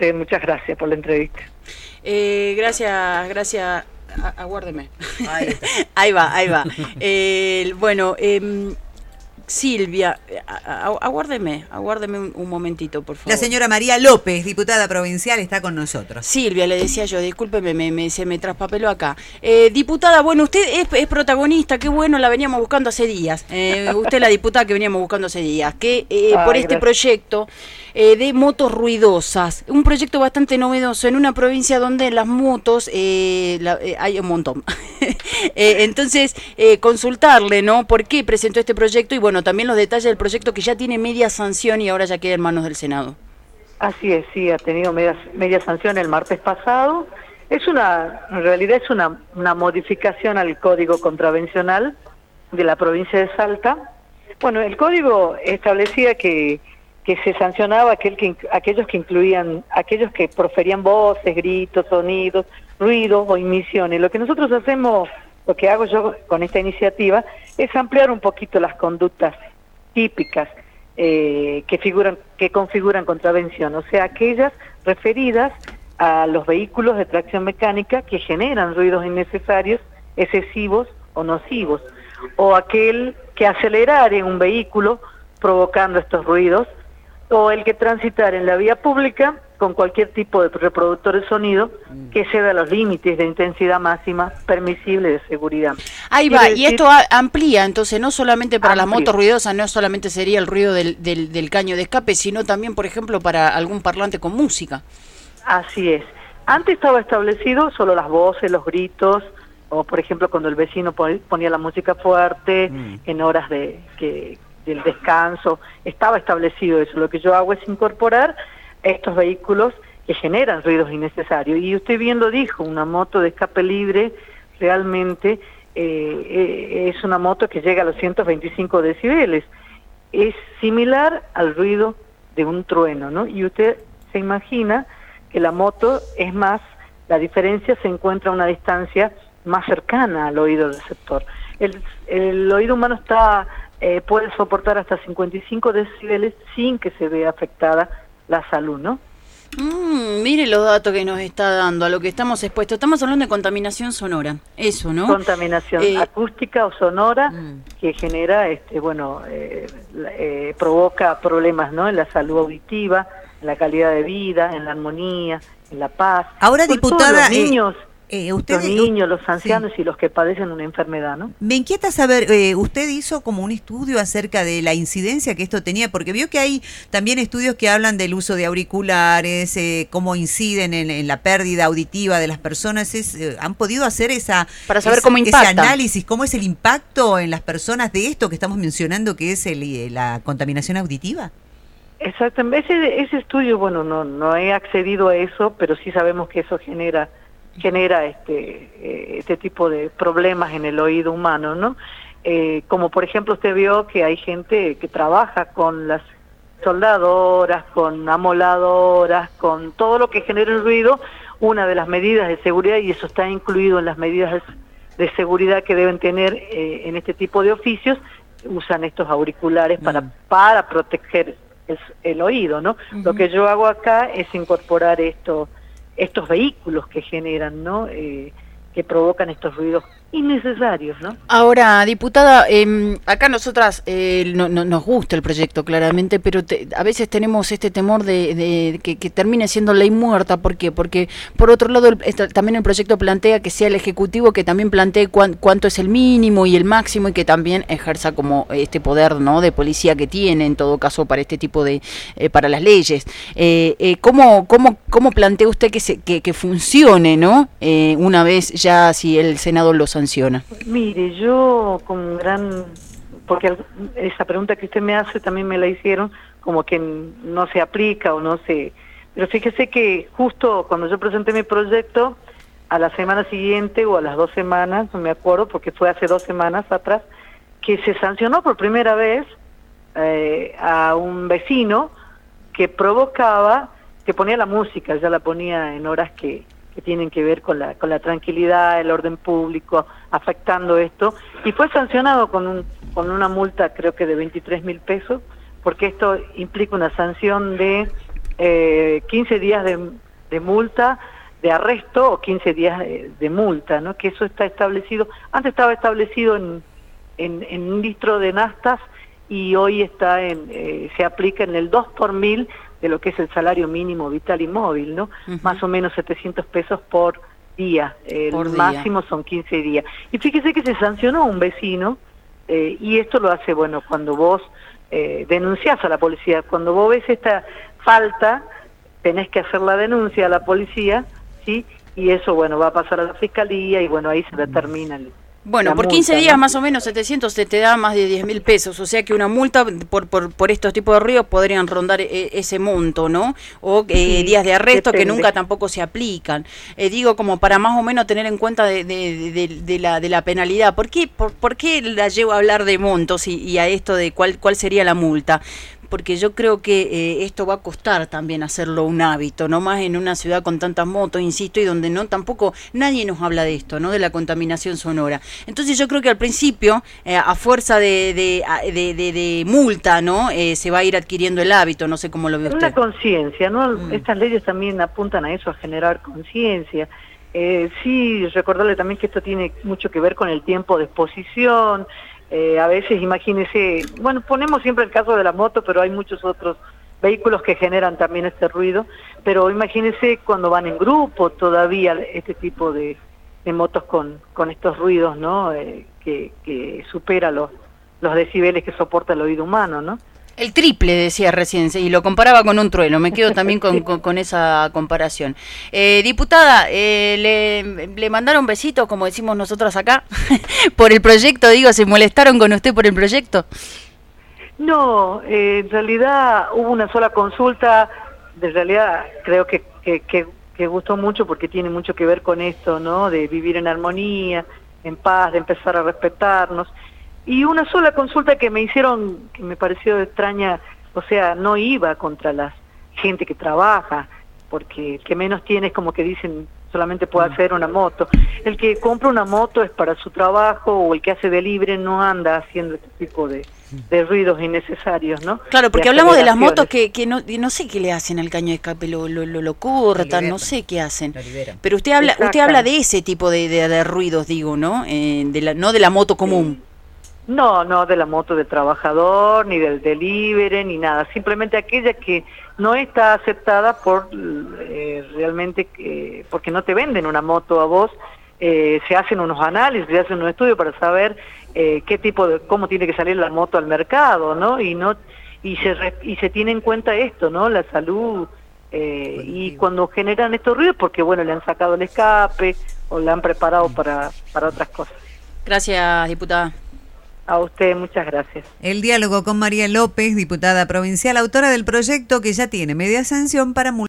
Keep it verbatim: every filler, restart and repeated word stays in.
usted, muchas gracias por la entrevista. Eh, gracias, gracias. Aguárdeme. Ahí, ahí va, ahí va. Eh, bueno, eh, Silvia, aguárdeme, aguárdeme un, un momentito, por favor. La señora María López, diputada provincial, está con nosotros. Silvia, le decía yo, discúlpeme, me, me, se me traspapeló acá. Eh, diputada, bueno, usted es, es protagonista, qué bueno, la veníamos buscando hace días. Eh, usted es la diputada que veníamos buscando hace días, que eh, Ay, por este gracias. proyecto eh, de motos ruidosas, un proyecto bastante novedoso en una provincia donde las motos eh, la, eh, hay un montón. eh, entonces, eh, consultarle, ¿no? ¿Por qué presentó este proyecto? Y bueno, también los detalles del proyecto que ya tiene media sanción y ahora ya queda en manos del Senado. Así es, sí, ha tenido media, media sanción el martes pasado. Es una, en realidad es una, una modificación al Código Contravencional de la provincia de Salta. Bueno, el código establecía que, que se sancionaba aquel que, aquellos que incluían, aquellos que proferían voces, gritos, sonidos, ruidos o emisiones. Lo que nosotros hacemos, lo que hago yo con esta iniciativa, es ampliar un poquito las conductas típicas eh, que figuran, que configuran contravención, o sea, aquellas referidas a los vehículos de tracción mecánica que generan ruidos innecesarios, excesivos o nocivos, o aquel que acelerare un vehículo provocando estos ruidos, o el que transitar en la vía pública con cualquier tipo de reproductor de sonido que exceda los límites de intensidad máxima permisible de seguridad. Ahí va, y esto amplía, entonces, no solamente para amplía. las motos ruidosas, no solamente sería el ruido del, del, del caño de escape, sino también, por ejemplo, para algún parlante con música. Así es. Antes estaba establecido solo las voces, los gritos, o por ejemplo cuando el vecino ponía la música fuerte, mm. en horas de que del descanso, estaba establecido eso. Lo que yo hago es incorporar estos vehículos que generan ruidos innecesarios. Y usted bien lo dijo, una moto de escape libre realmente eh, es una moto que llega a los ciento veinticinco decibeles. Es similar al ruido de un trueno, ¿no? Y usted se imagina que la moto es más, la diferencia se encuentra a una distancia más cercana al oído receptor. El, el oído humano está eh, puede soportar hasta cincuenta y cinco decibeles sin que se vea afectada la salud, ¿no? Mm, mire los datos que nos está dando, a lo que estamos expuestos. Estamos hablando de contaminación sonora, eso, ¿no? Contaminación eh, acústica o sonora mm. que genera, este, bueno, eh, eh, provoca problemas, ¿no? En la salud auditiva, en la calidad de vida, en la armonía, en la paz. Ahora, Por diputada, los niños, eh, usted, los niños, los ancianos sí. y los que padecen una enfermedad, ¿no? Me inquieta saber, eh, usted hizo como un estudio acerca de la incidencia que esto tenía, porque vio que hay también estudios que hablan del uso de auriculares, eh, cómo inciden en, en la pérdida auditiva de las personas. Es, eh, ¿Han podido hacer esa para saber ese, cómo impacta. ese análisis, cómo es el impacto en las personas de esto que estamos mencionando, que es el, la contaminación auditiva? Exactamente, ese, ese estudio, bueno, no, no he accedido a eso, pero sí sabemos que eso genera genera este eh, este tipo de problemas en el oído humano, ¿no? Eh, como por ejemplo usted vio que hay gente que trabaja con las soldadoras, con amoladoras, con todo lo que genera el ruido, una de las medidas de seguridad, y eso está incluido en las medidas de seguridad que deben tener eh, en este tipo de oficios, usan estos auriculares para, mm. para proteger el, el oído, ¿no? Uh-huh. Lo que yo hago acá es incorporar esto estos vehículos que generan, ¿no? Eh, que provocan estos ruidos innecesarios, ¿no? Ahora, diputada, eh, acá nosotras eh, no, no, nos gusta el proyecto claramente, pero te, a veces tenemos este temor de, de que, que termine siendo ley muerta. ¿Por qué? Porque por otro lado el, este, también el proyecto plantea que sea el Ejecutivo que también plantee cuán, cuánto es el mínimo y el máximo, y que también ejerza como este poder, ¿no?, de policía que tiene en todo caso para este tipo de eh, para las leyes. Eh, eh, ¿cómo, cómo, ¿Cómo plantea usted que, se, que, que funcione, ¿no? Eh, una vez ya si el Senado lo sanciona. Mire, yo con gran... porque esa pregunta que usted me hace también me la hicieron, como que no se aplica o no se... Pero fíjese que justo cuando yo presenté mi proyecto, a la semana siguiente o a las dos semanas, no me acuerdo, porque fue hace dos semanas atrás, que se sancionó por primera vez eh, a un vecino que provocaba, que ponía la música, ya la ponía en horas que... que tienen que ver con la con la tranquilidad, el orden público, afectando esto, y fue sancionado con un con una multa creo que de veintitrés mil pesos, porque esto implica una sanción de eh, quince días de, de multa, de arresto, o quince días de, de multa, ¿no? Que eso está establecido, antes estaba establecido en, en, en un listro de nastas, y hoy está en, eh, se aplica en el dos por mil de lo que es el salario mínimo vital y móvil, ¿no? Uh-huh. Más o menos setecientos pesos por día, el por día. máximo son quince días. Y fíjese que se sancionó a un vecino, eh, y esto lo hace, bueno, cuando vos eh, denunciás a la policía, cuando vos ves esta falta, tenés que hacer la denuncia a la policía, ¿sí? Y eso, bueno, va a pasar a la fiscalía, y bueno, ahí se determina el... Bueno, la por multa, quince días ¿no? Más o menos setecientos te, te da más de diez mil pesos, o sea que una multa por por, por estos tipos de ruidos podrían rondar eh, ese monto, ¿no? O eh, Sí, días de arresto depende. que nunca tampoco se aplican. Eh, digo, como para más o menos tener en cuenta de, de, de, de, la, de la penalidad. ¿Por qué, por, por qué la llevo a hablar de montos y, y a esto de cuál, cuál sería la multa? Porque yo creo que eh, esto va a costar también hacerlo un hábito, no más en una ciudad con tantas motos, insisto, y donde no tampoco nadie nos habla de esto, ¿no? De la contaminación sonora. Entonces yo creo que al principio, eh, a fuerza de, de, de, de, de multa, ¿no? Eh, se va a ir adquiriendo el hábito, no sé cómo lo ve usted. Una conciencia, ¿no? Mm. Estas leyes también apuntan a eso, a generar conciencia. Eh, sí, recordarle también que esto tiene mucho que ver con el tiempo de exposición. Eh, a veces, imagínese, bueno, ponemos siempre el caso de la moto, pero hay muchos otros vehículos que generan también este ruido, pero imagínese cuando van en grupo todavía este tipo de, de motos con, con estos ruidos, ¿no? Eh, que, que supera los, los decibeles que soporta el oído humano, ¿no? El triple, decía recién, y lo comparaba con un trueno. Me quedo también con, con, con esa comparación. Eh, diputada, eh, le, le mandaron besitos, como decimos nosotros acá, por el proyecto, digo, ¿se molestaron con usted por el proyecto? No, eh, en realidad hubo una sola consulta, de realidad creo que, que, que, que gustó mucho porque tiene mucho que ver con esto, ¿no? De vivir en armonía, en paz, de empezar a respetarnos. Y una sola consulta que me hicieron, que me pareció extraña, o sea, no iba contra la gente que trabaja, porque el que menos tiene es como que dicen, solamente puede hacer una moto. El que compra una moto es para su trabajo, o el que hace delivery no anda haciendo este tipo de, de ruidos innecesarios, ¿no? Claro, porque de hablamos de las motos que, que no, no sé qué le hacen al caño de escape, lo, lo, lo, lo cortan, no sé qué hacen. Pero usted habla, usted habla de ese tipo de, de, de ruidos, digo, ¿no? Eh, de la, no de la moto común. Sí. No, no de la moto del trabajador, ni del delivery, ni nada. Simplemente aquella que no está aceptada por eh, realmente, eh, porque no te venden una moto a vos. Eh, se hacen unos análisis, se hacen un estudio para saber eh, qué tipo de, cómo tiene que salir la moto al mercado, ¿no? Y no y se y se tiene en cuenta esto, ¿no? La salud. Eh, y cuando generan estos ruidos, porque bueno, le han sacado el escape o la han preparado para, para otras cosas. Gracias, diputada. A usted, muchas gracias. El diálogo con María López, diputada provincial, autora del proyecto que ya tiene media sanción para